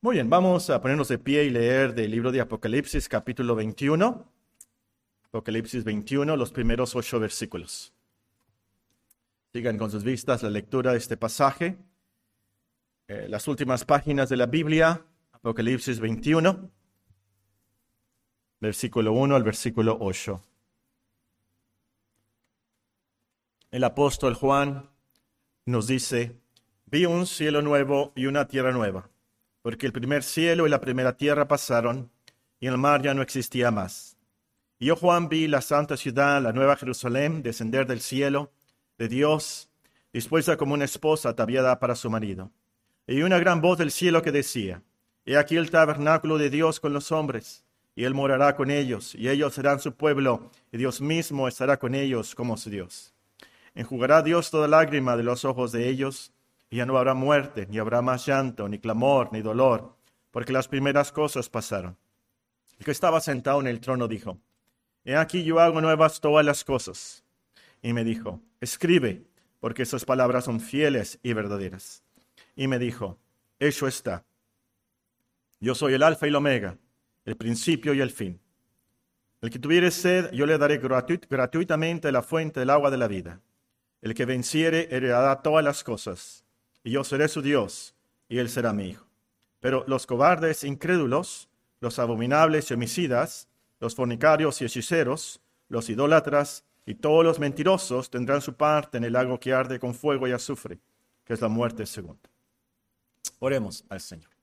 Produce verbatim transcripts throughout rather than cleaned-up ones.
Muy bien, vamos a ponernos de pie y leer del libro de Apocalipsis, capítulo veintiuno. Apocalipsis veintiuno, los primeros ocho versículos. Sigan con sus vistas la lectura de este pasaje. Eh, las últimas páginas de la Biblia, Apocalipsis veintiuno, versículo uno al versículo ocho. El apóstol Juan nos dice: vi un cielo nuevo y una tierra nueva, porque el primer cielo y la primera tierra pasaron, y el mar ya no existía más. Y yo, Juan, vi la santa ciudad, la nueva Jerusalén, descender del cielo de Dios, dispuesta como una esposa ataviada para su marido. Y una gran voz del cielo que decía: he aquí el tabernáculo de Dios con los hombres, y él morará con ellos, y ellos serán su pueblo, y Dios mismo estará con ellos como su Dios. Enjugará Dios toda lágrima de los ojos de ellos, y ya no habrá muerte, ni habrá más llanto, ni clamor, ni dolor, porque las primeras cosas pasaron. El que estaba sentado en el trono dijo: he aquí yo hago nuevas todas las cosas. Y me dijo: escribe, porque esas palabras son fieles y verdaderas. Y me dijo: hecho está. Yo soy el Alfa y el Omega, el principio y el fin. El que tuviere sed, yo le daré gratuit- gratuitamente la fuente del agua de la vida. El que venciere heredará todas las cosas, y yo seré su Dios, y él será mi hijo. Pero los cobardes incrédulos, los abominables y homicidas, los fornicarios y hechiceros, los idólatras y todos los mentirosos tendrán su parte en el lago que arde con fuego y azufre, que es la muerte segunda. Oremos al Señor.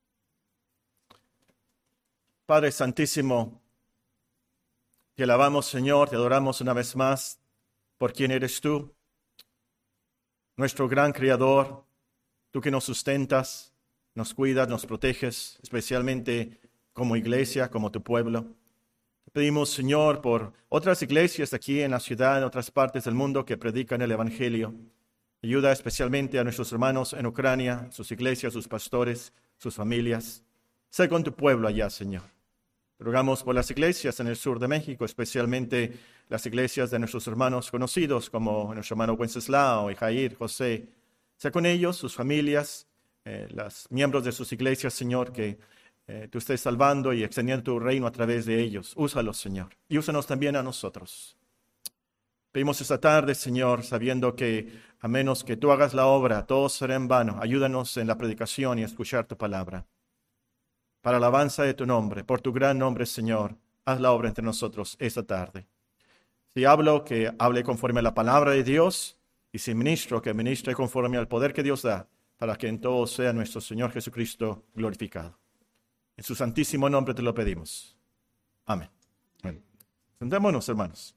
Padre Santísimo, te alabamos, Señor, te adoramos una vez más por quien eres tú, nuestro gran Creador, tú que nos sustentas, nos cuidas, nos proteges, especialmente como iglesia, como tu pueblo. Te pedimos, Señor, por otras iglesias aquí en la ciudad, en otras partes del mundo que predican el Evangelio. Ayuda especialmente a nuestros hermanos en Ucrania, sus iglesias, sus pastores, sus familias. Sé con tu pueblo allá, Señor. Rogamos por las iglesias en el sur de México, especialmente las iglesias de nuestros hermanos conocidos, como nuestro hermano Wenceslao y Jair, José. Sea con ellos, sus familias, eh, los miembros de sus iglesias, Señor, que eh, tú estés salvando y extendiendo tu reino a través de ellos. Úsalos, Señor, y úsanos también a nosotros. Pedimos esta tarde, Señor, sabiendo que a menos que tú hagas la obra, todo será en vano. Ayúdanos en la predicación y a escuchar tu palabra. Para alabanza de tu nombre, por tu gran nombre, Señor, haz la obra entre nosotros esta tarde. Si hablo, que hable conforme a la palabra de Dios, y si ministro, que ministre conforme al poder que Dios da, para que en todo sea nuestro Señor Jesucristo glorificado. En su santísimo nombre te lo pedimos. Amén. Amén. Sentémonos, hermanos.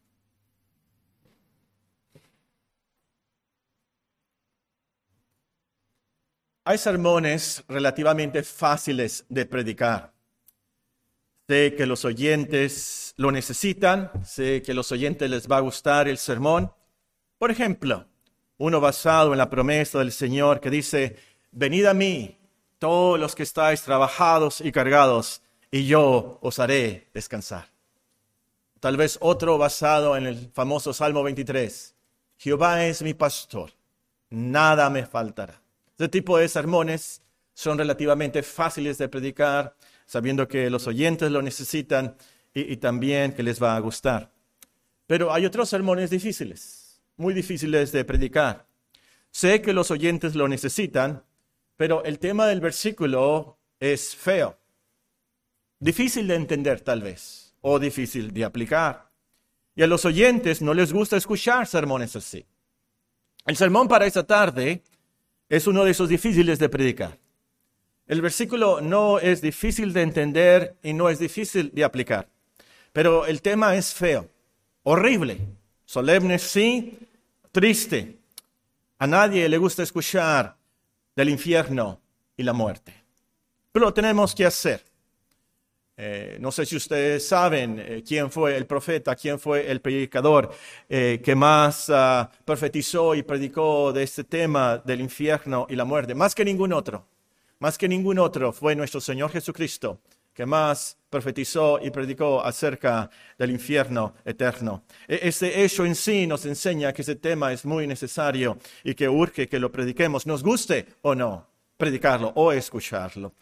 Hay sermones relativamente fáciles de predicar. Sé que los oyentes lo necesitan, sé que a los oyentes les va a gustar el sermón. Por ejemplo, uno basado en la promesa del Señor que dice: venid a mí, todos los que estáis trabajados y cargados, y yo os haré descansar. Tal vez otro basado en el famoso Salmo veintitrés: Jehová es mi pastor, nada me faltará. Este tipo de sermones son relativamente fáciles de predicar, sabiendo que los oyentes lo necesitan y, y también que les va a gustar. Pero hay otros sermones difíciles, muy difíciles de predicar. Sé que los oyentes lo necesitan, pero el tema del versículo es feo, difícil de entender tal vez, o difícil de aplicar. Y a los oyentes no les gusta escuchar sermones así. El sermón para esta tarde es uno de esos difíciles de predicar. El versículo no es difícil de entender y no es difícil de aplicar. Pero el tema es feo, horrible, solemne sí, triste. A nadie le gusta escuchar del infierno y la muerte. Pero lo tenemos que hacer. Eh, no sé si ustedes saben eh, quién fue el profeta, quién fue el predicador eh, que más uh, profetizó y predicó de este tema del infierno y la muerte. Más que ningún otro, más que ningún otro fue nuestro Señor Jesucristo, que más profetizó y predicó acerca del infierno eterno. Este hecho en sí nos enseña que ese tema es muy necesario y que urge que lo prediquemos, nos guste o no predicarlo o escucharlo.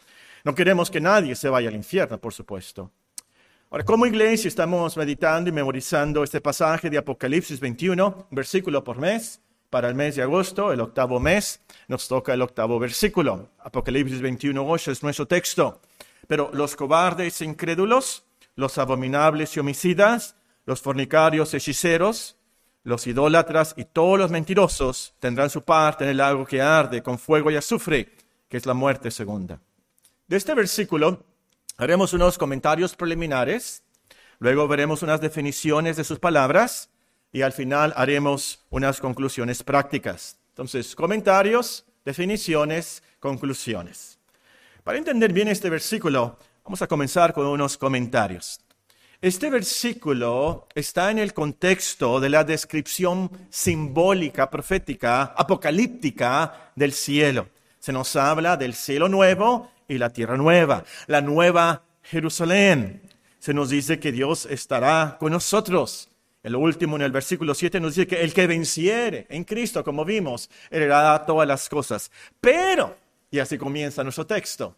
No queremos que nadie se vaya al infierno, por supuesto. Ahora, como iglesia estamos meditando y memorizando este pasaje de Apocalipsis veintiuno, versículo por mes. Para el mes de agosto, el octavo mes, nos toca el octavo versículo. Apocalipsis veintiuno, ocho es nuestro texto. Pero los cobardes e incrédulos, los abominables y homicidas, los fornicarios, hechiceros, los idólatras y todos los mentirosos tendrán su parte en el lago que arde con fuego y azufre, que es la muerte segunda. De este versículo haremos unos comentarios preliminares, luego veremos unas definiciones de sus palabras y al final haremos unas conclusiones prácticas. Entonces, comentarios, definiciones, conclusiones. Para entender bien este versículo, vamos a comenzar con unos comentarios. Este versículo está en el contexto de la descripción simbólica, profética, apocalíptica del cielo. Se nos habla del cielo nuevo y la tierra nueva, la nueva Jerusalén. Se nos dice que Dios estará con nosotros. En lo último, en el versículo siete, nos dice que el que venciere en Cristo, como vimos, heredará todas las cosas. Pero, y así comienza nuestro texto,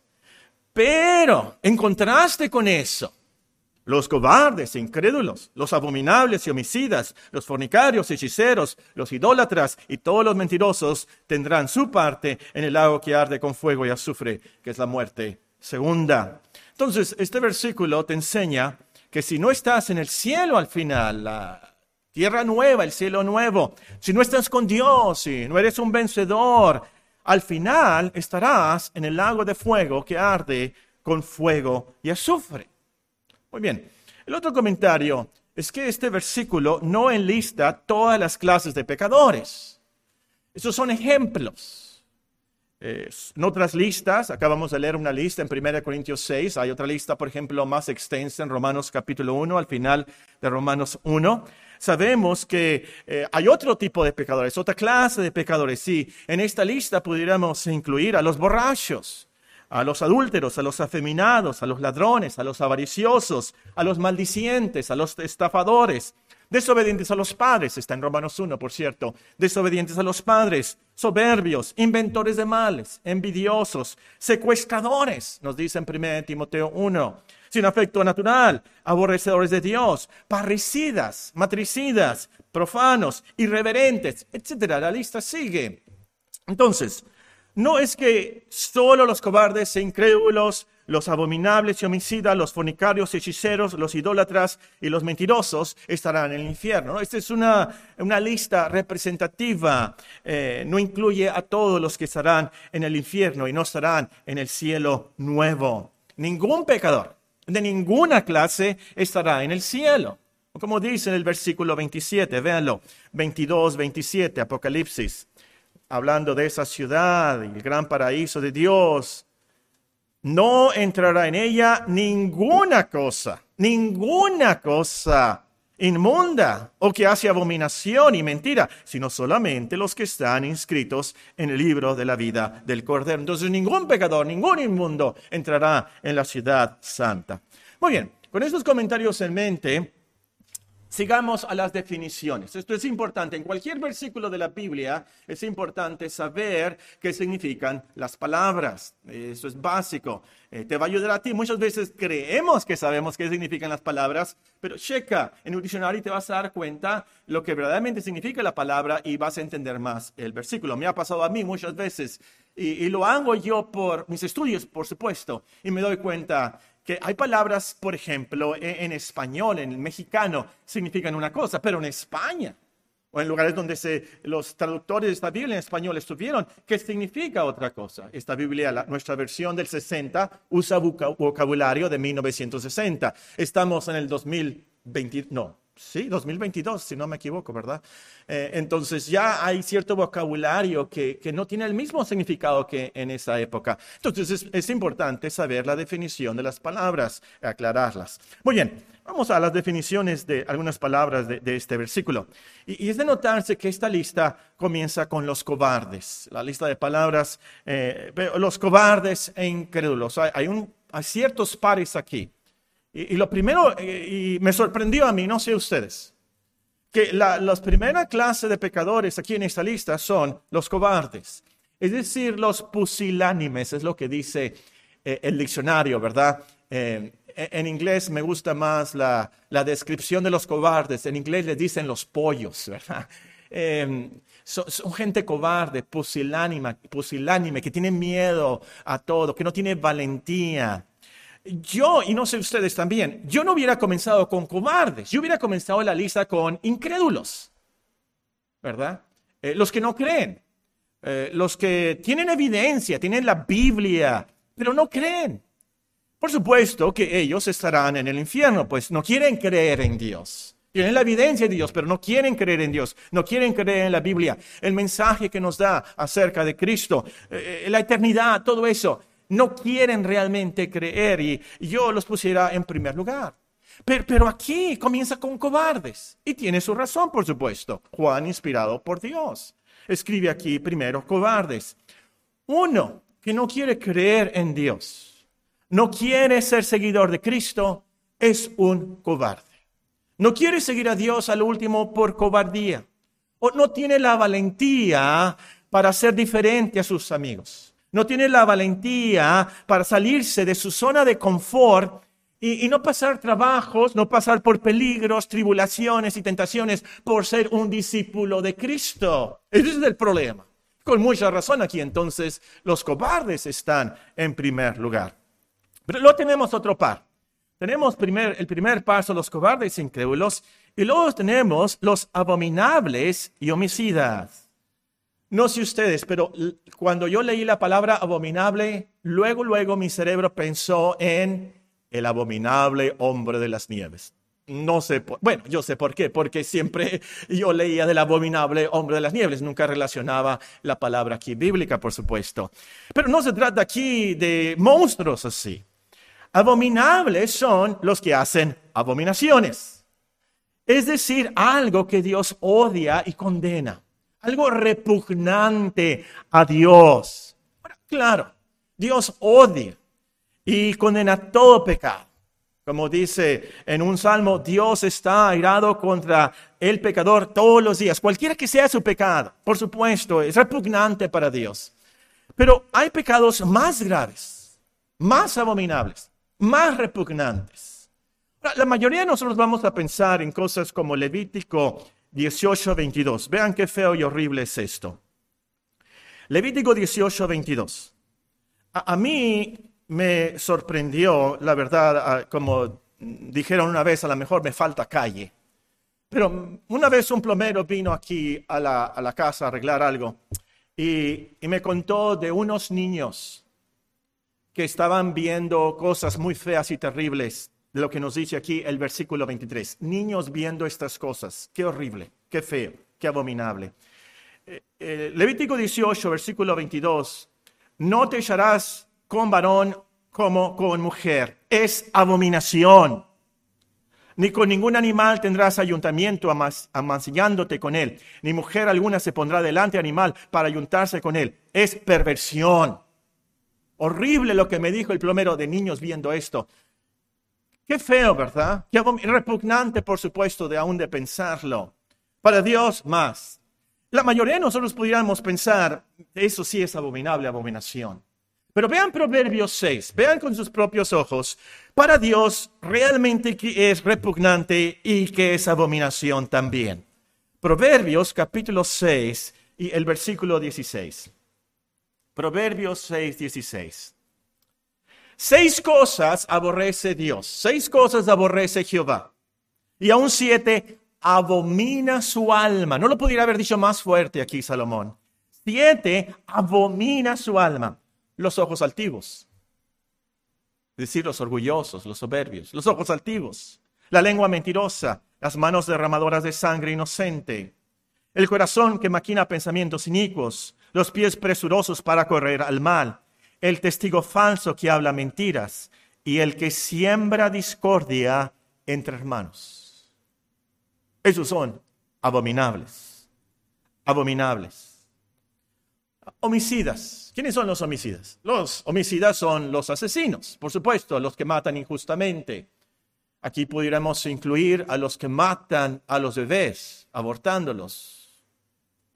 pero, en contraste con eso, los cobardes e incrédulos, los abominables y homicidas, los fornicarios, hechiceros, los idólatras y todos los mentirosos tendrán su parte en el lago que arde con fuego y azufre, que es la muerte segunda. Entonces, este versículo te enseña que si no estás en el cielo al final, la tierra nueva, el cielo nuevo, si no estás con Dios, si no eres un vencedor, al final estarás en el lago de fuego que arde con fuego y azufre. Muy bien. El otro comentario es que este versículo no enlista todas las clases de pecadores. Esos son ejemplos. Eh, en otras listas, acabamos de leer una lista en primera Corintios seis, hay otra lista, por ejemplo, más extensa en Romanos capítulo uno, al final de Romanos uno. Sabemos que eh, hay otro tipo de pecadores, otra clase de pecadores. Sí, en esta lista pudiéramos incluir a los borrachos, a los adúlteros, a los afeminados, a los ladrones, a los avariciosos, a los maldicientes, a los estafadores, desobedientes a los padres, está en Romanos uno, por cierto, desobedientes a los padres, soberbios, inventores de males, envidiosos, secuestradores, nos dice en primera Timoteo uno, sin afecto natural, aborrecedores de Dios, parricidas, matricidas, profanos, irreverentes, etcétera. La lista sigue. Entonces, no es que solo los cobardes e incrédulos, los abominables y homicidas, los fornicarios, hechiceros, los idólatras y los mentirosos estarán en el infierno, ¿no? Esta es una, una lista representativa. Eh, no incluye a todos los que estarán en el infierno y no estarán en el cielo nuevo. Ningún pecador de ninguna clase estará en el cielo. Como dice en el versículo veintisiete, véanlo, veintidós, veintisiete, Apocalipsis. Hablando de esa ciudad y el gran paraíso de Dios, no entrará en ella ninguna cosa, ninguna cosa inmunda o que hace abominación y mentira, sino solamente los que están inscritos en el libro de la vida del Cordero. Entonces ningún pecador, ningún inmundo entrará en la ciudad santa. Muy bien, con estos comentarios en mente, sigamos a las definiciones. Esto es importante. En cualquier versículo de la Biblia es importante saber qué significan las palabras. Eso es básico. Eh, te va a ayudar a ti. Muchas veces creemos que sabemos qué significan las palabras, pero checa en un diccionario y te vas a dar cuenta lo que verdaderamente significa la palabra y vas a entender más el versículo. Me ha pasado a mí muchas veces y, y lo hago yo por mis estudios, por supuesto, y me doy cuenta que hay palabras, por ejemplo, en, en español, en el mexicano, significan una cosa, pero en España, o en lugares donde se, los traductores de esta Biblia en español estuvieron, que significa otra cosa. Esta Biblia, la, nuestra versión del sesenta, usa vocabulario de mil novecientos sesenta. Estamos en el dos mil veinte, no, sí, dos mil veintidós, si no me equivoco, ¿verdad? Eh, entonces ya hay cierto vocabulario que, que no tiene el mismo significado que en esa época. Entonces es, es importante saber la definición de las palabras, aclararlas. Muy bien, vamos a las definiciones de algunas palabras de, de este versículo. Y, y es de notarse que esta lista comienza con los cobardes. La lista de palabras, eh, los cobardes e incrédulos. Hay, hay, un, hay ciertos pares aquí. Y, y lo primero, y, y me sorprendió a mí, no sé ustedes, que la, la primera clase de pecadores aquí en esta lista son los cobardes. Es decir, los pusilánimes, es lo que dice eh, el diccionario, ¿verdad? Eh, en inglés me gusta más la, la descripción de los cobardes. En inglés les dicen los pollos, ¿verdad? Eh, son, son gente cobarde, pusilánime, pusilánime, que tiene miedo a todo, que no tiene valentía. Yo, y no sé ustedes también, yo no hubiera comenzado con cobardes, yo hubiera comenzado la lista con incrédulos, ¿verdad? Eh, los que no creen, eh, los que tienen evidencia, tienen la Biblia, pero no creen. Por supuesto que ellos estarán en el infierno, pues no quieren creer en Dios. Tienen la evidencia de Dios, pero no quieren creer en Dios, no quieren creer en la Biblia, el mensaje que nos da acerca de Cristo, eh, la eternidad, todo eso. No quieren realmente creer y yo los pusiera en primer lugar. Pero, pero aquí comienza con cobardes y tiene su razón, por supuesto. Juan, inspirado por Dios, escribe aquí primero cobardes. Uno que no quiere creer en Dios, no quiere ser seguidor de Cristo, es un cobarde. No quiere seguir a Dios al último por cobardía o no tiene la valentía para ser diferente a sus amigos. No tiene la valentía para salirse de su zona de confort y, y no pasar trabajos, no pasar por peligros, tribulaciones y tentaciones por ser un discípulo de Cristo. Ese es el problema. Con mucha razón aquí entonces los cobardes están en primer lugar. Pero luego tenemos otro par. Tenemos primer, el primer paso, los cobardes incrédulos, y luego tenemos los abominables y homicidas. No sé ustedes, pero cuando yo leí la palabra abominable, luego, luego mi cerebro pensó en el abominable hombre de las nieves. No sé, por, bueno, yo sé por qué, porque siempre yo leía del abominable hombre de las nieves, nunca relacionaba la palabra aquí bíblica, por supuesto. Pero no se trata aquí de monstruos así. Abominables son los que hacen abominaciones, es decir, algo que Dios odia y condena. Algo repugnante a Dios. Ahora, claro, Dios odia y condena todo pecado. Como dice en un salmo, Dios está airado contra el pecador todos los días, cualquiera que sea su pecado. Por supuesto, es repugnante para Dios. Pero hay pecados más graves, más abominables, más repugnantes. Ahora, la mayoría de nosotros vamos a pensar en cosas como Levítico dieciocho veintidós. Vean qué feo y horrible es esto. Levítico dieciocho veintidós. A, a mí me sorprendió, la verdad, a, como dijeron una vez, a lo mejor me falta calle. Pero una vez un plomero vino aquí a la, a la casa a arreglar algo y, y me contó de unos niños que estaban viendo cosas muy feas y terribles. De lo que nos dice aquí el versículo veintitrés. Niños viendo estas cosas. Qué horrible, qué feo, qué abominable. Eh, eh, Levítico dieciocho, versículo veintidós. No te echarás con varón como con mujer. Es abominación. Ni con ningún animal tendrás ayuntamiento amas, amancillándote con él. Ni mujer alguna se pondrá delante animal para ayuntarse con él. Es perversión. Horrible lo que me dijo el plomero de niños viendo esto. Qué feo, ¿verdad? Qué repugnante, por supuesto, de aún de pensarlo. Para Dios, más. La mayoría de nosotros pudiéramos pensar, eso sí es abominable, abominación. Pero vean Proverbios seis, vean con sus propios ojos, para Dios realmente que es repugnante y que es abominación también. Proverbios capítulo seis y el versículo dieciséis. Proverbios seis, dieciséis. Seis cosas aborrece Dios, seis cosas aborrece Jehová. Y aún siete abomina su alma. No lo pudiera haber dicho más fuerte aquí Salomón. Siete abomina su alma. Los ojos altivos. Es decir, los orgullosos, los soberbios. Los ojos altivos. La lengua mentirosa. Las manos derramadoras de sangre inocente. El corazón que maquina pensamientos inicuos. Los pies presurosos para correr al mal. El testigo falso que habla mentiras y el que siembra discordia entre hermanos. Esos son abominables, abominables. Homicidas. ¿Quiénes son los homicidas? Los homicidas son los asesinos, por supuesto, los que matan injustamente. Aquí pudiéramos incluir a los que matan a los bebés, abortándolos.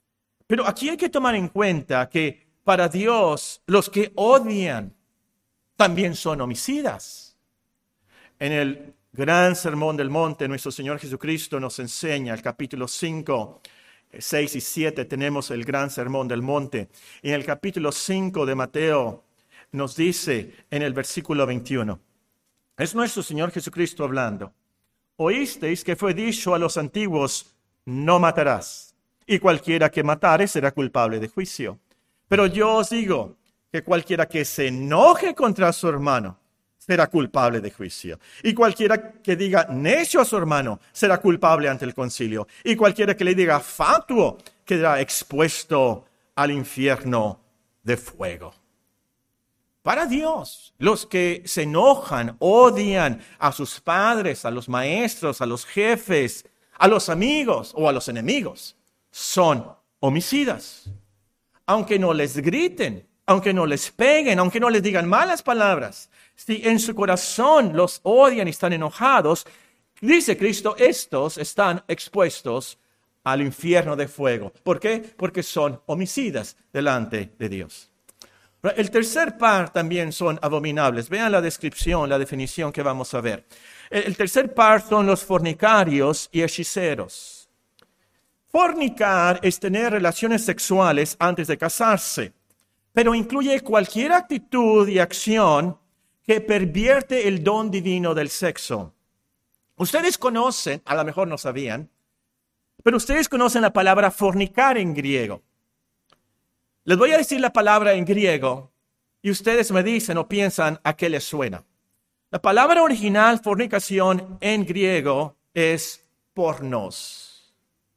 Pero aquí hay que tomar en cuenta que para Dios, los que odian también son homicidas. En el gran sermón del monte, nuestro Señor Jesucristo nos enseña, el capítulo cinco, seis y siete, tenemos el gran sermón del monte. Y en el capítulo cinco de Mateo nos dice en el versículo veintiuno, es nuestro Señor Jesucristo hablando. Oísteis que fue dicho a los antiguos, no matarás, y cualquiera que matare será culpable de juicio. Pero yo os digo que cualquiera que se enoje contra su hermano será culpable de juicio. Y cualquiera que diga necio a su hermano será culpable ante el concilio. Y cualquiera que le diga fatuo quedará expuesto al infierno de fuego. Para Dios, los que se enojan, odian a sus padres, a los maestros, a los jefes, a los amigos o a los enemigos, son homicidas. Aunque no les griten, aunque no les peguen, aunque no les digan malas palabras, si en su corazón los odian y están enojados, dice Cristo, estos están expuestos al infierno de fuego. ¿Por qué? Porque son homicidas delante de Dios. El tercer par también son abominables. Vean la descripción, la definición que vamos a ver. El tercer par son los fornicarios y hechiceros. Fornicar es tener relaciones sexuales antes de casarse, pero incluye cualquier actitud y acción que pervierte el don divino del sexo. Ustedes conocen, a lo mejor no sabían, pero ustedes conocen la palabra fornicar en griego. Les voy a decir la palabra en griego y ustedes me dicen o piensan a qué les suena. La palabra original fornicación en griego es pornos.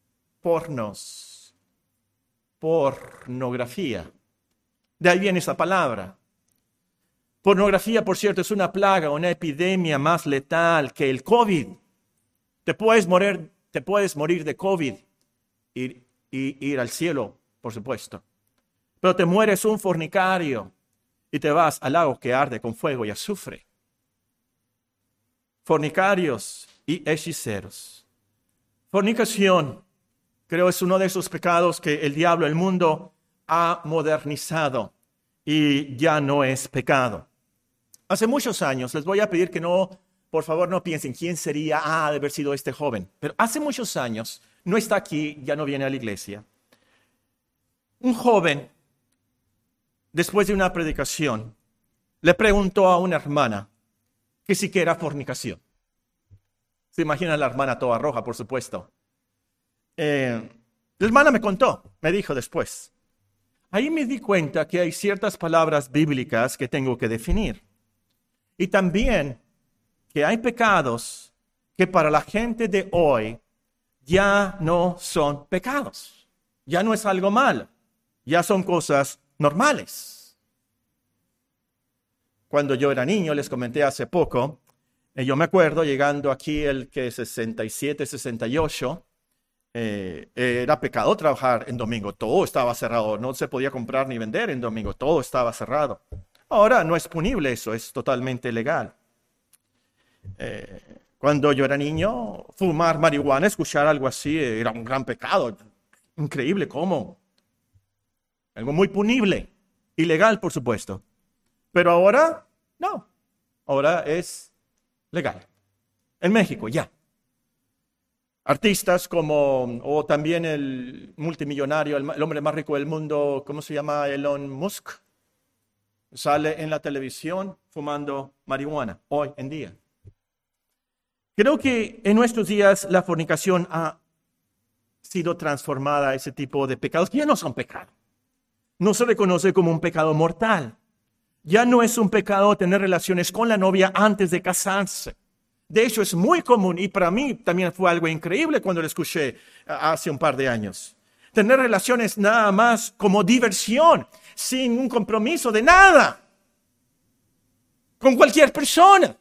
Pornos. Pornografía. De ahí viene esa palabra. Pornografía, por cierto, es una plaga, una epidemia más letal que el COVID. Te puedes morir, te puedes morir de COVID y, y ir al cielo, por supuesto. Pero te mueres un fornicario y te vas al lago que arde con fuego y azufre. Fornicarios y hechiceros. Fornicación, creo, es uno de esos pecados que el diablo, el mundo, ha modernizado y ya no es pecado. Hace muchos años, les voy a pedir que no, por favor, no piensen quién sería, ah, de haber sido este joven. Pero hace muchos años, no está aquí, ya no viene a la iglesia. Un joven, después de una predicación, le preguntó a una hermana que si que era fornicación. Se imagina la hermana toda roja, por supuesto. Eh, la hermana me contó, me dijo después. Ahí me di cuenta que hay ciertas palabras bíblicas que tengo que definir. Y también que hay pecados que para la gente de hoy ya no son pecados. Ya no es algo malo. Ya son cosas normales. Cuando yo era niño, les comenté hace poco, eh, yo me acuerdo llegando aquí el que sesenta y siete, sesenta y ocho, eh, era pecado trabajar en domingo, todo estaba cerrado, no se podía comprar ni vender en domingo, todo estaba cerrado. Ahora no es punible eso, es totalmente legal. Eh, cuando yo era niño, fumar marihuana, escuchar algo así, era un gran pecado. Increíble cómo. Algo muy punible, ilegal por supuesto. Pero ahora, no. Ahora es legal. En México, ya. Artistas como, o también el multimillonario, el, el hombre más rico del mundo, ¿cómo se llama? Elon Musk. Sale en la televisión fumando marihuana, hoy en día. Creo que en nuestros días la fornicación ha sido transformada a ese tipo de pecados que ya no son pecados. No se reconoce como un pecado mortal. Ya no es un pecado tener relaciones con la novia antes de casarse. De hecho, es muy común y para mí también fue algo increíble cuando lo escuché hace un par de años. Tener relaciones nada más como diversión, sin un compromiso de nada, con cualquier persona.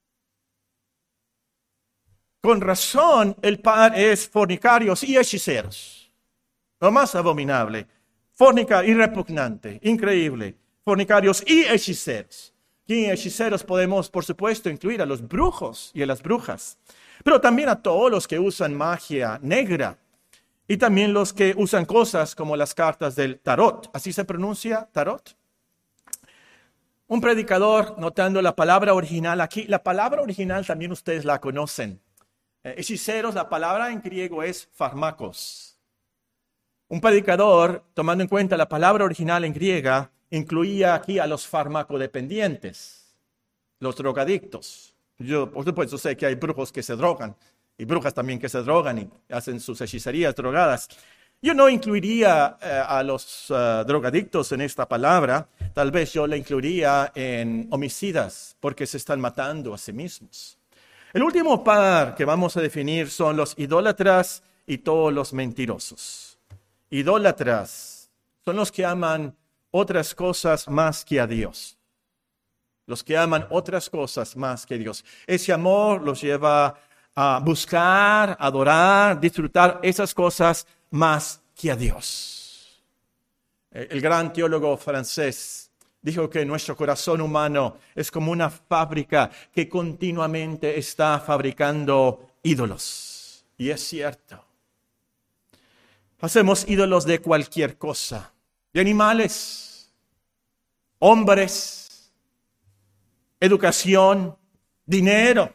Con razón, el par es fornicarios y hechiceros. Lo más abominable. Fornicar y repugnante, increíble. Fornicarios y hechiceros. Y en hechiceros podemos, por supuesto, incluir a los brujos y a las brujas. Pero también a todos los que usan magia negra. Y también los que usan cosas como las cartas del tarot. ¿Así se pronuncia tarot? Un predicador, notando la palabra original aquí, la palabra original también ustedes la conocen. Eh, hechiceros, la palabra en griego es fármacos. Un predicador, tomando en cuenta la palabra original en griega, incluía aquí a los farmacodependientes, los drogadictos. Yo, por supuesto, sé que hay brujos que se drogan y brujas también que se drogan y hacen sus hechicerías drogadas. Yo no incluiría eh, a los uh, drogadictos en esta palabra. Tal vez yo la incluiría en homicidas, porque se están matando a sí mismos. El último par que vamos a definir son los idólatras y todos los mentirosos. Idólatras son los que aman otras cosas más que a Dios. Los que aman otras cosas más que Dios. Ese amor los lleva a buscar, adorar, disfrutar esas cosas más que a Dios. El gran teólogo francés dijo que nuestro corazón humano es como una fábrica que continuamente está fabricando ídolos. Y es cierto. Hacemos ídolos de cualquier cosa, de animales, hombres, educación, dinero,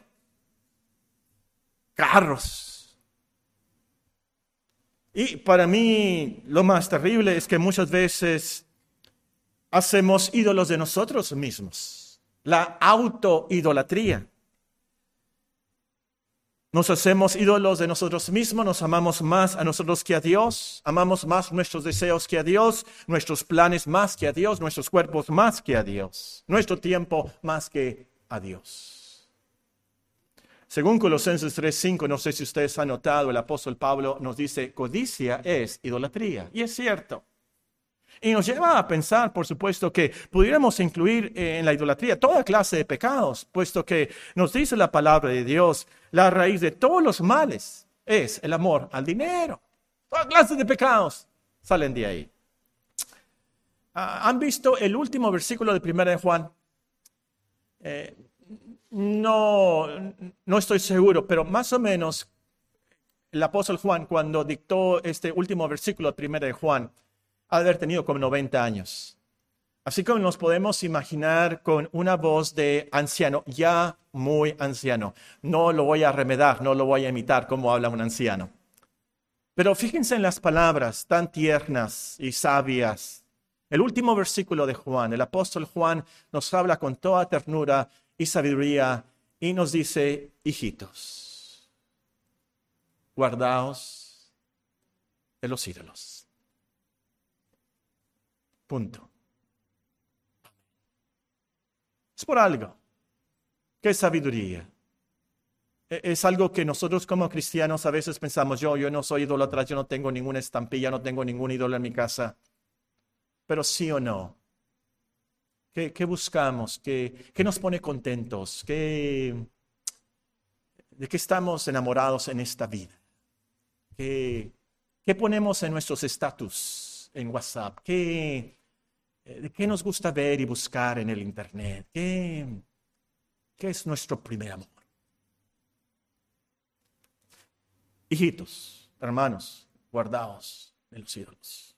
carros. Y para mí lo más terrible es que muchas veces hacemos ídolos de nosotros mismos, la autoidolatría. Nos hacemos ídolos de nosotros mismos, nos amamos más a nosotros que a Dios, amamos más nuestros deseos que a Dios, nuestros planes más que a Dios, nuestros cuerpos más que a Dios, nuestro tiempo más que a Dios. Según Colosenses tres cinco, no sé si ustedes han notado, el apóstol Pablo nos dice, codicia es idolatría, y es cierto. Y nos lleva a pensar, por supuesto, que pudiéramos incluir en la idolatría toda clase de pecados, puesto que nos dice la palabra de Dios, la raíz de todos los males es el amor al dinero. Toda clase de pecados salen de ahí. ¿Han visto el último versículo de Primera de Juan? Eh, no, no estoy seguro, pero más o menos el apóstol Juan, cuando dictó este último versículo de Primera de Juan, ha de haber tenido como noventa años. Así como nos podemos imaginar con una voz de anciano, ya muy anciano. No lo voy a remedar, no lo voy a imitar como habla un anciano. Pero fíjense en las palabras tan tiernas y sabias. El último versículo de Juan, el apóstol Juan nos habla con toda ternura y sabiduría y nos dice, hijitos, guardaos de los ídolos. Punto. Es por algo. ¿Qué sabiduría? Es algo que nosotros como cristianos a veces pensamos, yo, yo no soy idólatra, yo no tengo ninguna estampilla, no tengo ningún ídolo en mi casa. Pero sí o no. ¿Qué, qué buscamos? ¿Qué, qué nos pone contentos? ¿Qué, ¿De qué estamos enamorados en esta vida? ¿Qué, qué ponemos en nuestros estatus en WhatsApp? ¿Qué, ¿De qué nos gusta ver y buscar en el internet? ¿Qué, qué es nuestro primer amor? Hijitos, hermanos, guardaos de los ídolos.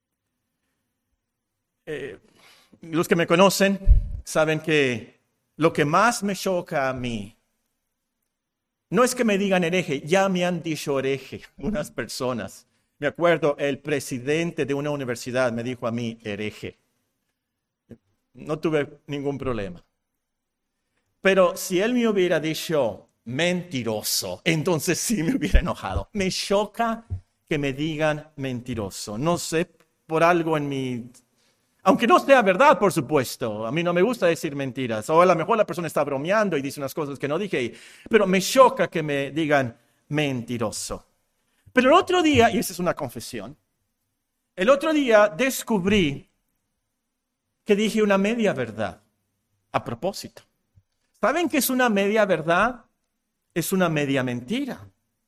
Eh, los que me conocen saben que lo que más me choca a mí no es que me digan hereje, ya me han dicho hereje unas personas. Me acuerdo, el presidente de una universidad me dijo a mí hereje. No tuve ningún problema. Pero si él me hubiera dicho mentiroso, entonces sí me hubiera enojado. Me choca que me digan mentiroso. No sé, por algo en mi... Aunque no sea verdad, por supuesto. A mí no me gusta decir mentiras. O a lo mejor la persona está bromeando y dice unas cosas que no dije. Pero me choca que me digan mentiroso. Pero el otro día, y esa es una confesión, el otro día descubrí que dije una media verdad a propósito. ¿Saben qué es una media verdad? Es una media mentira.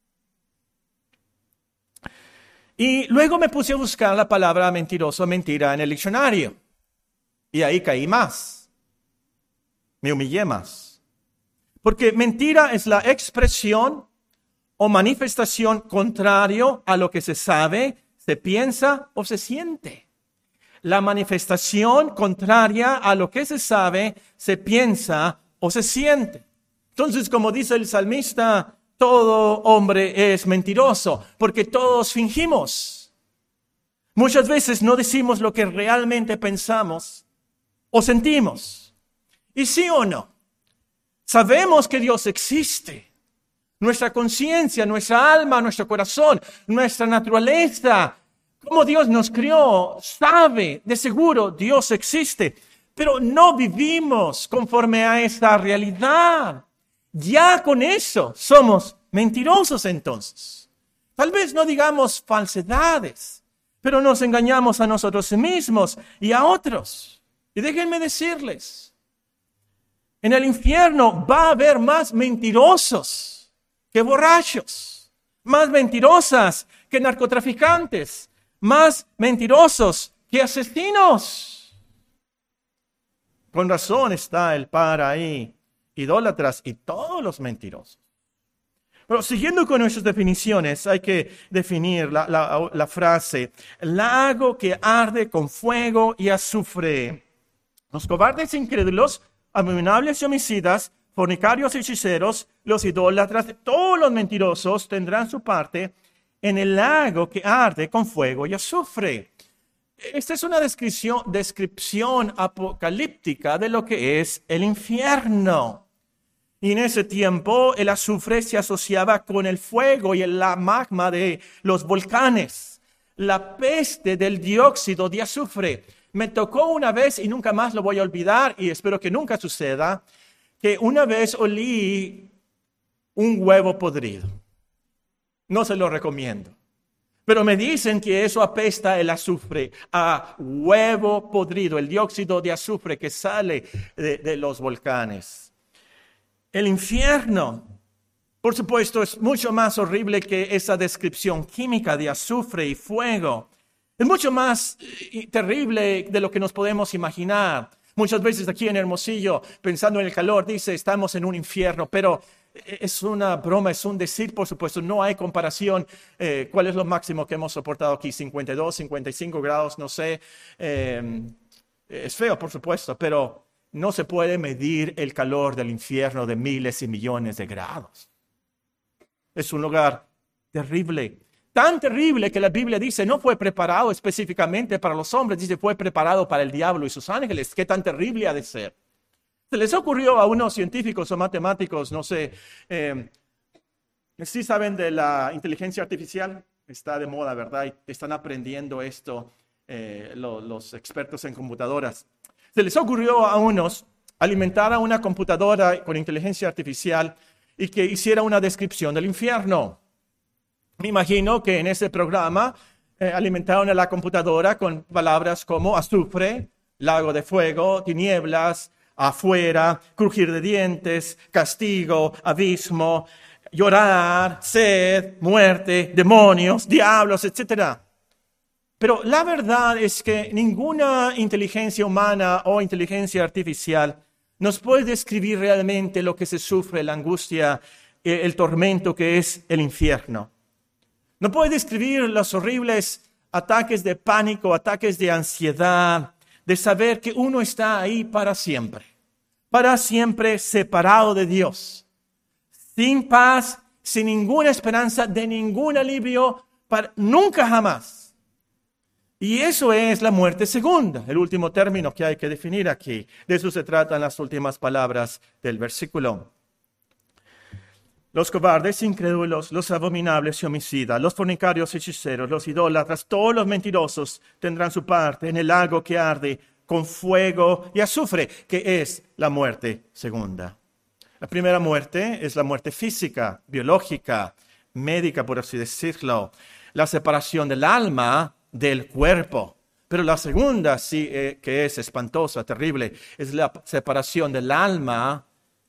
Y luego me puse a buscar la palabra mentiroso, mentira en el diccionario. Y ahí caí más. Me humillé más. Porque mentira es la expresión o manifestación contrario a lo que se sabe, se piensa o se siente. la manifestación contraria a lo que se sabe, se piensa o se siente. Entonces, como dice el salmista, todo hombre es mentiroso, porque todos fingimos. Muchas veces no decimos lo que realmente pensamos o sentimos. ¿Y sí o no? Sabemos que Dios existe. Nuestra conciencia, nuestra alma, nuestro corazón, nuestra naturaleza, como Dios nos crió, sabe, de seguro Dios existe, pero no vivimos conforme a esa realidad. Ya con eso somos mentirosos entonces. Tal vez no digamos falsedades, pero nos engañamos a nosotros mismos y a otros. Y déjenme decirles, en el infierno va a haber más mentirosos que borrachos, más mentirosas que narcotraficantes, más mentirosos que asesinos. Con razón está el par ahí, idólatras y todos los mentirosos. Pero siguiendo con nuestras definiciones, hay que definir la, la, la frase, lago que arde con fuego y azufre. Los cobardes incrédulos, abominables y homicidas, fornicarios y hechiceros, los idólatras, todos los mentirosos tendrán su parte en el lago que arde con fuego y azufre. Esta es una descripción, descripción apocalíptica de lo que es el infierno. Y en ese tiempo el azufre se asociaba con el fuego y el magma de los volcanes. La peste del dióxido de azufre. Me tocó una vez y nunca más lo voy a olvidar y espero que nunca suceda, que una vez olí un huevo podrido. No se lo recomiendo. Pero me dicen que eso apesta el azufre a huevo podrido, el dióxido de azufre que sale de, de los volcanes. El infierno, por supuesto, es mucho más horrible que esa descripción química de azufre y fuego. Es mucho más terrible de lo que nos podemos imaginar. Muchas veces aquí en Hermosillo, pensando en el calor, dice, estamos en un infierno, pero es una broma, es un decir, por supuesto, no hay comparación. Eh, ¿Cuál es lo máximo que hemos soportado aquí? cincuenta y dos, cincuenta y cinco grados, no sé. Eh, es feo, por supuesto, pero no se puede medir el calor del infierno de miles y millones de grados. Es un lugar terrible. Tan terrible que la Biblia dice no fue preparado específicamente para los hombres, dice fue preparado para el diablo y sus ángeles. ¿Qué tan terrible ha de ser? Se les ocurrió a unos científicos o matemáticos, no sé, eh, ¿sí saben de la inteligencia artificial? Está de moda, ¿verdad? Y están aprendiendo esto eh, lo, los expertos en computadoras. Se les ocurrió a unos alimentar a una computadora con inteligencia artificial y que hiciera una descripción del infierno. Me imagino que en ese programa eh, alimentaron a la computadora con palabras como azufre, lago de fuego, tinieblas, afuera, crujir de dientes, castigo, abismo, llorar, sed, muerte, demonios, diablos, etcétera. Pero la verdad es que ninguna inteligencia humana o inteligencia artificial nos puede describir realmente lo que se sufre, la angustia, el tormento que es el infierno. No puede describir los horribles ataques de pánico, ataques de ansiedad, de saber que uno está ahí para siempre, para siempre separado de Dios, sin paz, sin ninguna esperanza, de ningún alivio, para, nunca jamás. Y eso es la muerte segunda, el último término que hay que definir aquí. De eso se tratan las últimas palabras del versículo. Los cobardes, incrédulos, los abominables y homicidas, los fornicarios, hechiceros, los idólatras, todos los mentirosos tendrán su parte en el lago que arde con fuego y azufre, que es la muerte segunda. La primera muerte es la muerte física, biológica, médica, por así decirlo, la separación del alma del cuerpo. Pero la segunda, sí, eh, que es espantosa, terrible, es la separación del alma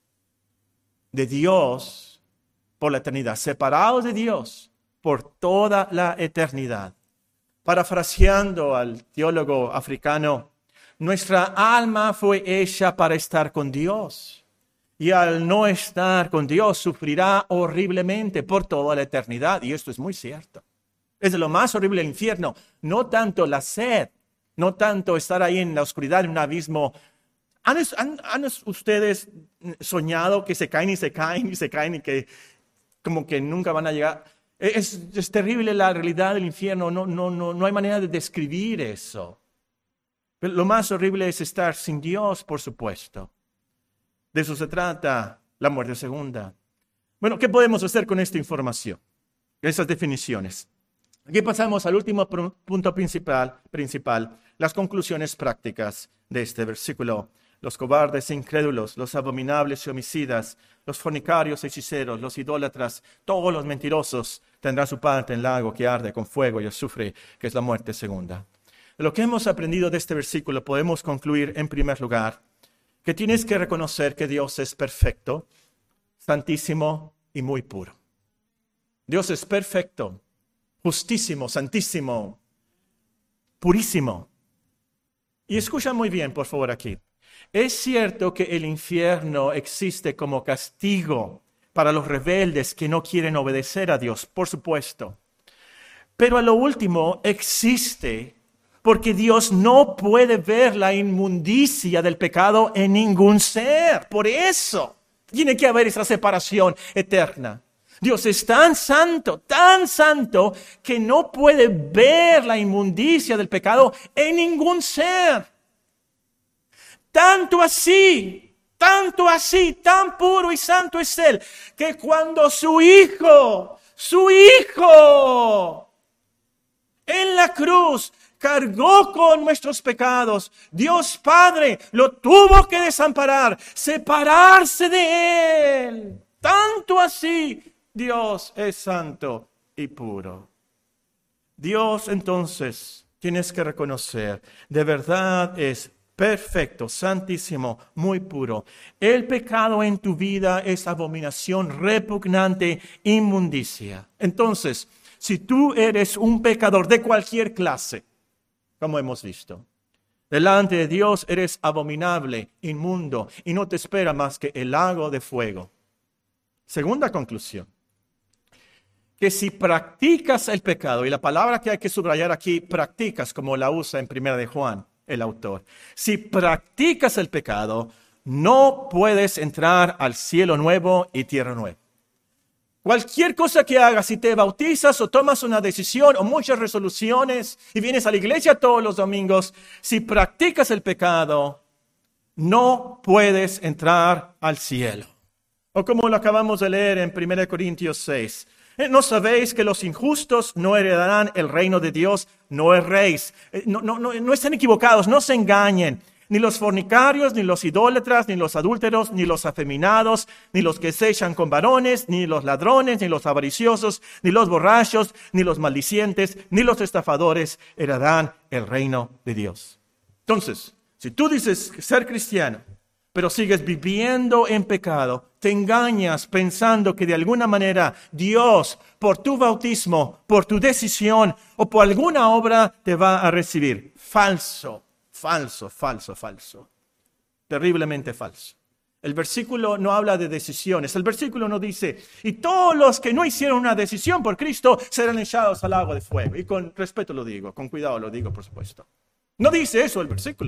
de Dios por la eternidad, separados de Dios por toda la eternidad. Parafraseando al teólogo africano, nuestra alma fue hecha para estar con Dios. Y al no estar con Dios, sufrirá horriblemente por toda la eternidad. Y esto es muy cierto. Es de lo más horrible del infierno. No tanto la sed, no tanto estar ahí en la oscuridad, en un abismo. ¿Han, han, han ustedes soñado que se caen y se caen y se caen y que como que nunca van a llegar? Es, es terrible la realidad del infierno, no, no, no, no hay manera de describir eso. Pero lo más horrible es estar sin Dios, por supuesto. De eso se trata la muerte segunda. Bueno, ¿qué podemos hacer con esta información? Esas definiciones. Aquí pasamos al último punto principal, principal, las conclusiones prácticas de este versículo. Los cobardes e incrédulos, los abominables y homicidas, los fornicarios y hechiceros, los idólatras, todos los mentirosos tendrán su parte en el lago que arde con fuego y azufre, que es la muerte segunda. De lo que hemos aprendido de este versículo podemos concluir en primer lugar que tienes que reconocer que Dios es perfecto, santísimo y muy puro. Dios es perfecto, justísimo, santísimo, purísimo. Y escucha muy bien, por favor, aquí. Es cierto que el infierno existe como castigo para los rebeldes que no quieren obedecer a Dios, por supuesto. Pero a lo último existe porque Dios no puede ver la inmundicia del pecado en ningún ser. Por eso tiene que haber esa separación eterna. Dios es tan santo, tan santo, que no puede ver la inmundicia del pecado en ningún ser. Tanto así, tanto así, tan puro y santo es Él, que cuando su Hijo, su Hijo, en la cruz cargó con nuestros pecados, Dios Padre lo tuvo que desamparar, separarse de Él. Tanto así, Dios es santo y puro. Dios, entonces, tienes que reconocer, de verdad es perfecto, santísimo, muy puro. El pecado en tu vida es abominación, repugnante, inmundicia. Entonces, si tú eres un pecador de cualquier clase, como hemos visto, delante de Dios eres abominable, inmundo, y no te espera más que el lago de fuego. Segunda conclusión, que si practicas el pecado, y la palabra que hay que subrayar aquí, practicas, como la usa en Primera de Juan, el autor. Si practicas el pecado, no puedes entrar al cielo nuevo y tierra nueva. Cualquier cosa que hagas, si te bautizas o tomas una decisión o muchas resoluciones y vienes a la iglesia todos los domingos, si practicas el pecado, no puedes entrar al cielo. O como lo acabamos de leer en Primera Corintios seis. ¿No sabéis que los injustos no heredarán el reino de Dios? No erréis. No, no, no, no estén equivocados, no se engañen. Ni los fornicarios, ni los idólatras, ni los adúlteros, ni los afeminados, ni los que se echan con varones, ni los ladrones, ni los avariciosos, ni los borrachos, ni los maldicientes, ni los estafadores heredarán el reino de Dios. Entonces, si tú dices ser cristiano, pero sigues viviendo en pecado, te engañas pensando que de alguna manera Dios, por tu bautismo, por tu decisión o por alguna obra, te va a recibir. Falso, falso, falso, falso. Terriblemente falso. El versículo no habla de decisiones. El versículo no dice, y todos los que no hicieron una decisión por Cristo serán echados al lago de fuego. Y con respeto lo digo, con cuidado lo digo, por supuesto. No dice eso el versículo.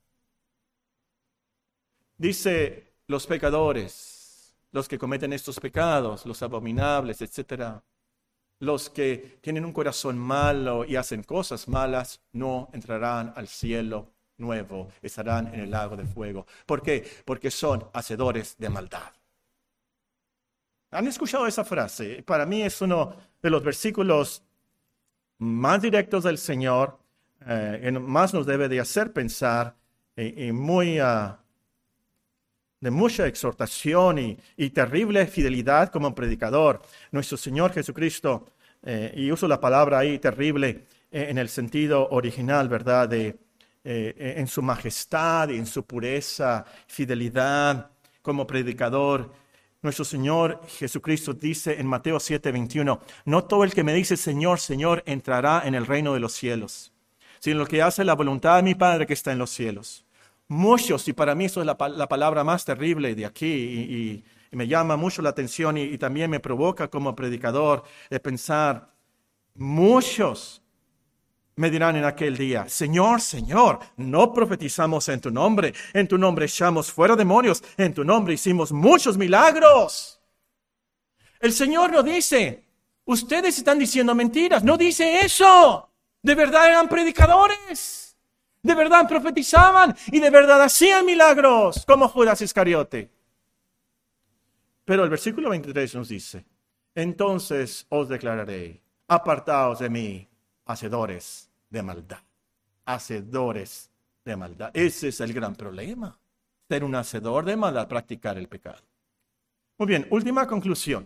Dice los pecadores, los que cometen estos pecados, los abominables, etcétera, los que tienen un corazón malo y hacen cosas malas, no entrarán al cielo nuevo, estarán en el lago de fuego. ¿Por qué? Porque son hacedores de maldad. ¿Han escuchado esa frase? Para mí es uno de los versículos más directos del Señor, eh, más nos debe de hacer pensar y, y muy... Uh, de mucha exhortación y, y terrible fidelidad como predicador. Nuestro Señor Jesucristo, eh, y uso la palabra ahí terrible eh, en el sentido original, ¿verdad? De, eh, en su majestad y en su pureza, fidelidad como predicador. Nuestro Señor Jesucristo dice en Mateo siete veintiuno, no todo el que me dice Señor, Señor entrará en el reino de los cielos, sino el que hace la voluntad de mi Padre que está en los cielos. Muchos, y para mí eso es la, la palabra más terrible de aquí, y, y, y me llama mucho la atención y, y también me provoca como predicador de pensar, muchos Me dirán en aquel día, Señor, Señor, no profetizamos en tu nombre, en tu nombre echamos fuera demonios, en tu nombre hicimos muchos milagros. El Señor no dice, ustedes están diciendo mentiras, no dice eso. De verdad eran predicadores, de verdad profetizaban y de verdad hacían milagros, como Judas Iscariote. Pero el versículo veintitrés nos dice, entonces os declararé, apartaos de mí, hacedores de maldad, hacedores de maldad. Ese es el gran problema, ser un hacedor de maldad, practicar el pecado. Muy bien, última conclusión.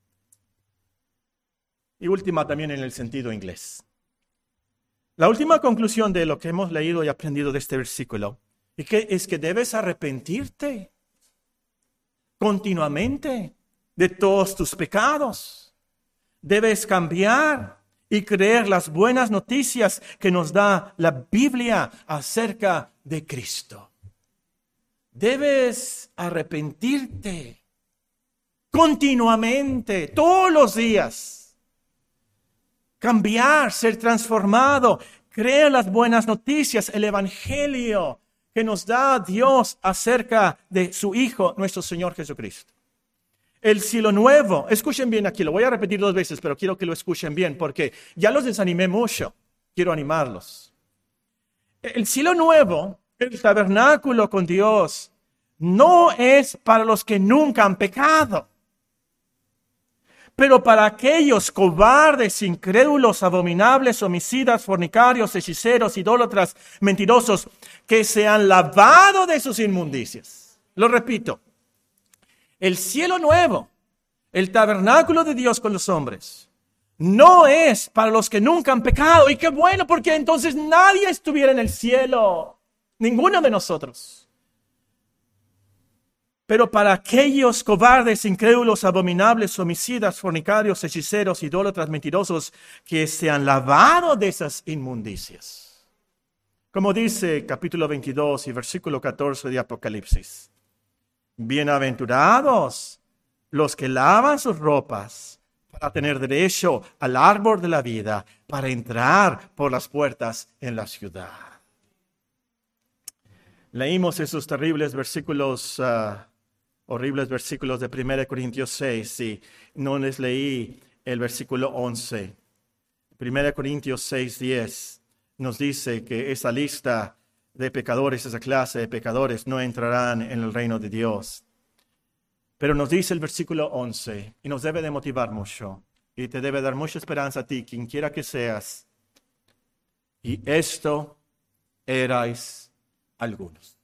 Y última también en el sentido inglés. La última conclusión de lo que hemos leído y aprendido de este versículo es que, es que debes arrepentirte continuamente de todos tus pecados. Debes cambiar y creer las buenas noticias que nos da la Biblia acerca de Cristo. Debes arrepentirte continuamente, todos los días. Cambiar, ser transformado, creer las buenas noticias, el Evangelio que nos da Dios acerca de su Hijo, nuestro Señor Jesucristo. El cielo nuevo, escuchen bien aquí, lo voy a repetir dos veces, pero quiero que lo escuchen bien porque ya los desanimé mucho, quiero animarlos. El cielo nuevo, el tabernáculo con Dios, no es para los que nunca han pecado, pero para aquellos cobardes, incrédulos, abominables, homicidas, fornicarios, hechiceros, idólatras, mentirosos, que se han lavado de sus inmundicias. Lo repito. El cielo nuevo, el tabernáculo de Dios con los hombres, no es para los que nunca han pecado. Y qué bueno, porque entonces nadie estuviera en el cielo, ninguno de nosotros. Pero para aquellos cobardes, incrédulos, abominables, homicidas, fornicarios, hechiceros, idólatras, mentirosos, que se han lavado de esas inmundicias. Como dice capítulo veintidós y versículo catorce de Apocalipsis. Bienaventurados los que lavan sus ropas para tener derecho al árbol de la vida, para entrar por las puertas en la ciudad. Leímos esos terribles versículos, uh, horribles versículos de primera Corintios seis, y no les leí el versículo once. primera Corintios seis, diez nos dice que esa lista de pecadores, esa clase de pecadores, no entrarán en el reino de Dios. Pero nos dice el versículo once, y nos debe de motivar mucho, y te debe dar mucha esperanza a ti, quien quiera que seas. Y esto erais algunos.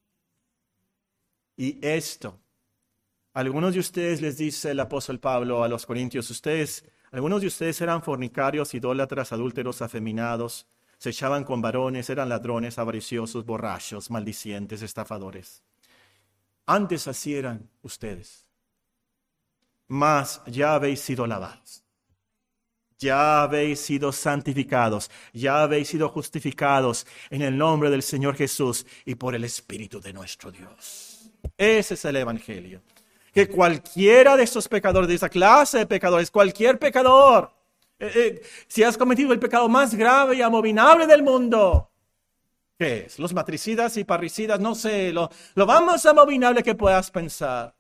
Y esto, algunos de ustedes, les dice el apóstol Pablo a los corintios, ustedes, algunos de ustedes eran fornicarios, idólatras, adúlteros, afeminados, se echaban con varones, eran ladrones, avariciosos, borrachos, maldicientes, estafadores. Antes así eran ustedes. Mas ya habéis sido lavados. Ya habéis sido santificados. Ya habéis sido justificados en el nombre del Señor Jesús y por el Espíritu de nuestro Dios. Ese es el Evangelio. Que cualquiera de estos pecadores, de esa clase de pecadores, cualquier pecador, Eh, eh, si has cometido el pecado más grave y abominable del mundo, ¿qué es? Los matricidas y parricidas, no sé, lo, lo más abominable que puedas pensar.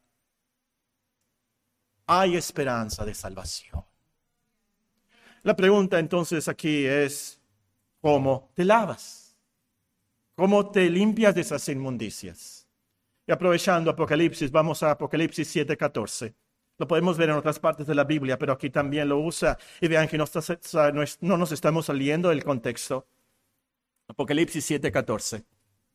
Hay esperanza de salvación. La pregunta entonces aquí es, ¿cómo te lavas? ¿Cómo te limpias de esas inmundicias? Y aprovechando Apocalipsis, vamos a Apocalipsis siete, catorce. Lo podemos ver en otras partes de la Biblia, pero aquí también lo usa. Y vean que no, está, no nos estamos saliendo del contexto. Apocalipsis siete, catorce.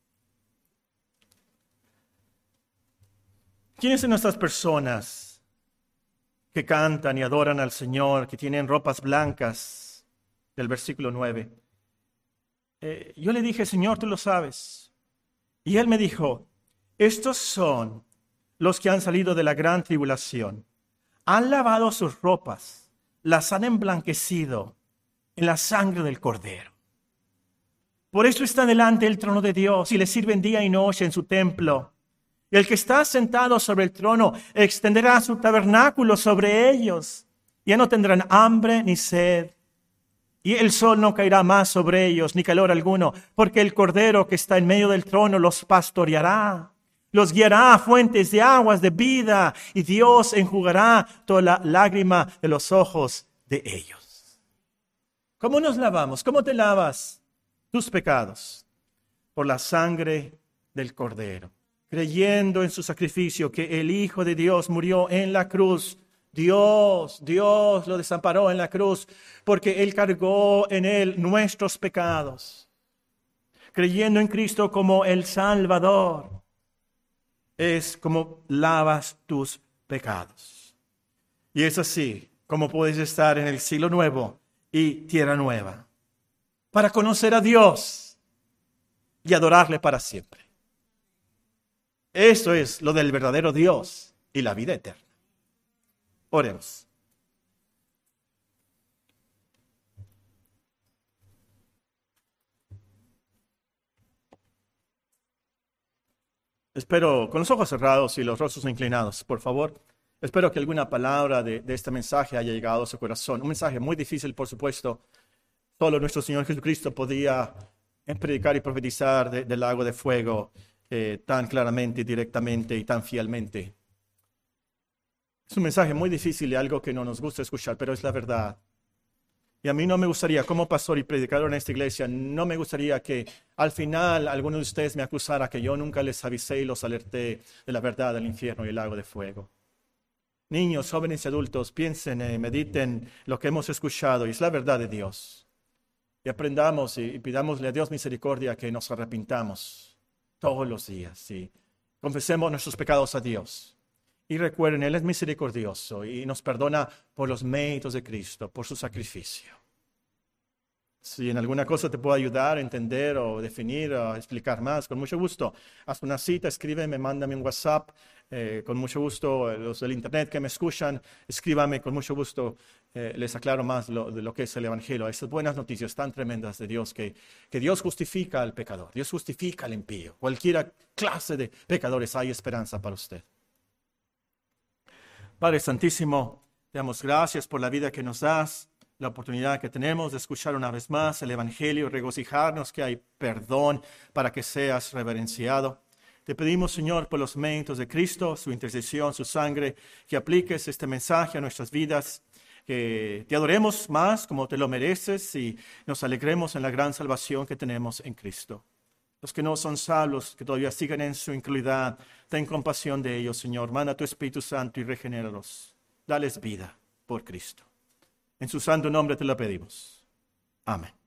¿Quiénes son estas personas que cantan y adoran al Señor, que tienen ropas blancas? Del versículo nueve. Eh, yo le dije, Señor, tú lo sabes. Y Él me dijo, estos son los que han salido de la gran tribulación. Han lavado sus ropas, las han emblanquecido en la sangre del Cordero. Por eso está delante del trono de Dios y le sirven día y noche en su templo. Y el que está sentado sobre el trono extenderá su tabernáculo sobre ellos. Ya no tendrán hambre ni sed. Y el sol no caerá más sobre ellos, ni calor alguno, porque el Cordero que está en medio del trono los pastoreará. Los guiará a fuentes de aguas de vida, y Dios enjugará toda la lágrima de los ojos de ellos. ¿Cómo nos lavamos? ¿Cómo te lavas tus pecados? Por la sangre del Cordero, creyendo en su sacrificio, que el Hijo de Dios murió en la cruz. Dios, Dios lo desamparó en la cruz, porque Él cargó en Él nuestros pecados. Creyendo en Cristo como el Salvador, es como lavas tus pecados. Y es así como puedes estar en el siglo nuevo y tierra nueva, para conocer a Dios y adorarle para siempre. Eso es lo del verdadero Dios y la vida eterna. Oremos. Espero, con los ojos cerrados y los rostros inclinados, por favor, espero que alguna palabra de, de este mensaje haya llegado a su corazón. Un mensaje muy difícil, por supuesto. Solo nuestro Señor Jesucristo podía predicar y profetizar de, del lago de fuego eh, tan claramente, directamente y tan fielmente. Es un mensaje muy difícil y algo que no nos gusta escuchar, pero es la verdad. Y a mí no me gustaría, como pastor y predicador en esta iglesia, no me gustaría que al final alguno de ustedes me acusara que yo nunca les avisé y los alerté de la verdad del infierno y el lago de fuego. Niños, jóvenes y adultos, piensen, eh, mediten lo que hemos escuchado y es la verdad de Dios. Y aprendamos y, y pidámosle a Dios misericordia que nos arrepintamos todos los días y confesemos nuestros pecados a Dios. Y recuerden, Él es misericordioso y nos perdona por los méritos de Cristo, por su sacrificio. Si en alguna cosa te puedo ayudar a entender o definir o explicar más, con mucho gusto, haz una cita, escríbeme, mándame un WhatsApp. Eh, con mucho gusto, los del internet que me escuchan, escríbame, con mucho gusto eh, les aclaro más lo, de lo que es el Evangelio. Estas buenas noticias tan tremendas de Dios, que, que Dios justifica al pecador, Dios justifica al impío. Cualquier clase de pecadores, hay esperanza para usted. Padre Santísimo, te damos gracias por la vida que nos das, la oportunidad que tenemos de escuchar una vez más el Evangelio, regocijarnos que hay perdón para que seas reverenciado. Te pedimos, Señor, por los méritos de Cristo, su intercesión, su sangre, que apliques este mensaje a nuestras vidas, que te adoremos más como te lo mereces y nos alegremos en la gran salvación que tenemos en Cristo. Los que no son salvos, que todavía siguen en su incredulidad, ten compasión de ellos, Señor. Manda tu Espíritu Santo y regenéralos. Dales vida por Cristo. En su santo nombre te lo pedimos. Amén.